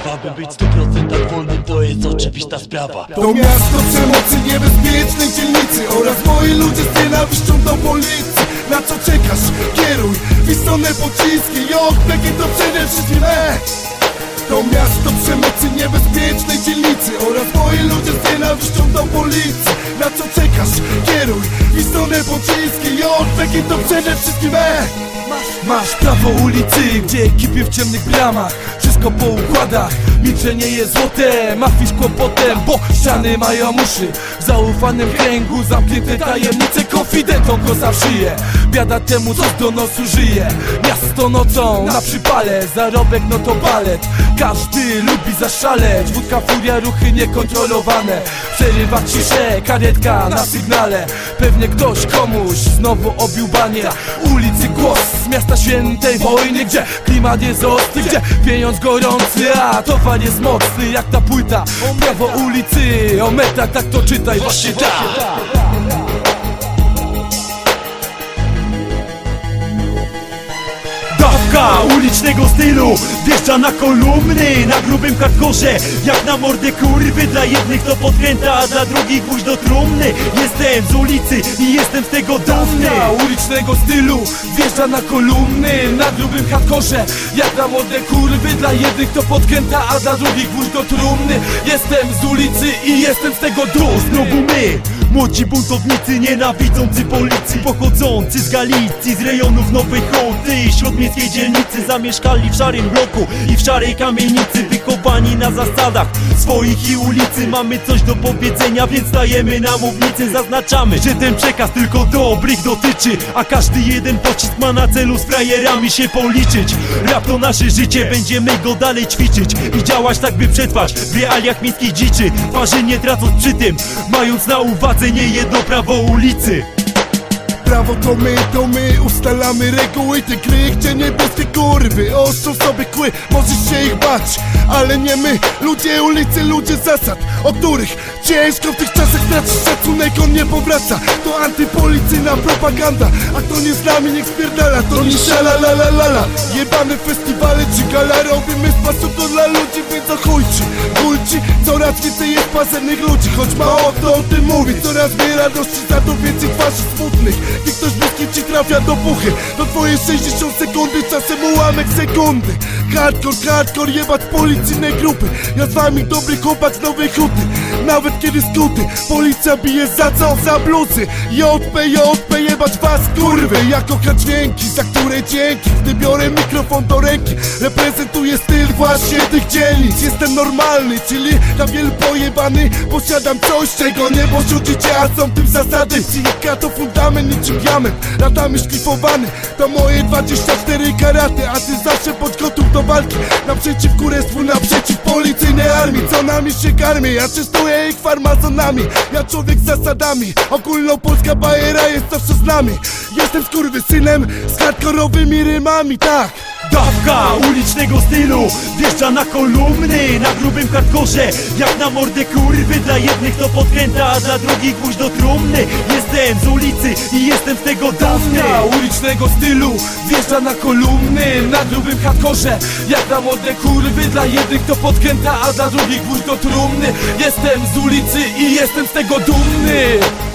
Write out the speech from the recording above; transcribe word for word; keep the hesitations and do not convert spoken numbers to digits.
prawa, by być w stu procentach wolnym, to jest oczywista sprawa. To miasto przemocy, niebezpiecznej dzielnicy oraz moi ludzie z nienawiścią do policji. Na co czekasz? Kieruj w ich stronę pociski. Jokbeki to przede wszystkim e To miasto przemocy, niebezpiecznej dzielnicy oraz moi ludzie z nienawiścią do policji. Na co czekasz? Kieruj w ich stronę pociski. Jokbeki to przede wszystkim e Masz prawo ulicy, gdzie kipię w ciemnych bramach. Wszystko po układach, milczenie jest złote. Mafisz kłopotem, bo ściany mają uszy. W zaufanym kręgu zamknięte tajemnice. Konfidentom kosa w szyję. Biada temu, co z donosu żyje. Miasto nocą na przypale, zarobek no to balet. Każdy lubi zaszaleć. Wódka, furia, ruchy niekontrolowane. Przerywa ciszę, karetka na sygnale. Pewnie ktoś komuś znowu obił banie. Ulicy głos z miasta świętej wojny, gdzie klimat jest ostry, gdzie pieniądz gorący, a towar jest mocny jak ta płyta. Prawo ulicy, o metach, tak to czytaj, właśnie tak. Dawka ulicznego stylu wjeżdża na kolumny, na grubym hardkorze, jak na mordę kurwy. Dla jednych to podkręta, a dla drugich gwóźdź do trumny. Jestem z ulicy i jestem z tego dumny. Dawka ulicznego stylu wjeżdża na kolumny, na grubym hardkorze, jak na mordę kurwy. Dla jednych to podkręta, a dla drugich gwóźdź do trumny. Jestem z ulicy i jestem z tego dumny. Znowu my, młodzi buntownicy nienawidzący policji, pochodzący z Galicji, z rejonów Nowej Huty i śródmiejskiej dzielnicy. Zamieszkali w szarym bloku i w szarej kamienicy, wychowani na zasadach swoich i ulicy. Mamy coś do powiedzenia, więc stajemy na mównicy. Zaznaczamy, że ten przekaz tylko dobrych dotyczy, a każdy jeden pocisk ma na celu z frajerami się policzyć. Rap to nasze życie, będziemy go dalej ćwiczyć i działać tak, by przetrwać w realiach miejskiej dziczy. Twarzy nie tracąc przy tym, mając na uwadze niejedno prawo ulicy. Prawo to my, to my ustalamy reguły. Te gry, gdzie niebieskie kurwy ostrzą sobie kły. Możesz się ich bać, ale nie my. Ludzie ulicy, ludzie zasad, o których ciężko w tych czasach tracić szacunek, on nie powraca. To antypolicyjna propaganda, a kto nie z nami niech spierdala. To nie szala la la la la. Jebane festiwale czy gala, robimy sposób to dla ludzi, więc o chuj ci, gulci. Coraz więcej jest pazernych ludzi, choć mało kto o tym mówi. Coraz mniej radości, za to więcej twarzy smutnych. Gdy ktoś bliskim ci trafia do puchy, do twojej sześćdziesiąt sekundy, czasem ułamek sekundy. Hardcore, hardcore, jebać policyjne grupy. Ja z wami dobry chłopak z Nowej Huty. Nawet kiedy skuty, policja bije za co? Za bluzy. J P, J P, jebać was kurwy. Ja kocham dźwięki, za które dzięki. Gdy biorę mikrofon do ręki, reprezentuję styl właśnie tych dzielnic. Jestem normalny, czyli na wiel pojebany. Posiadam coś, czego nie porzucicie, a są tym zasady. Psychika to fundament, niczym diament. Latami szlifowany, to moje dwadzieścia cztery karaty. A ty zawsze bądź gotów do walki. Naprzeciw kurestwu, naprzeciw policyjnej armii. Co nami się karmi, ja czystuję ich farmazonami. Ja człowiek z zasadami, ogólnopolska bajera jest zawsze z nami. Jestem skurwysynem z hardkorowymi rymami, tak. Dawka ulicznego stylu wjeżdża na kolumny, na grubym hardkorze, jak na mordę kurwy. Dla jednych to podkręta, a dla drugich gwóźdź do trumny. Jestem z ulicy i jestem z tego dumny. Dawka ulicznego stylu wjeżdża na kolumny, na grubym hardkorze, jak na mordę kurwy. Dla jednych to podkręta, a dla drugich gwóźdź do trumny. Jestem z ulicy i jestem z tego dumny.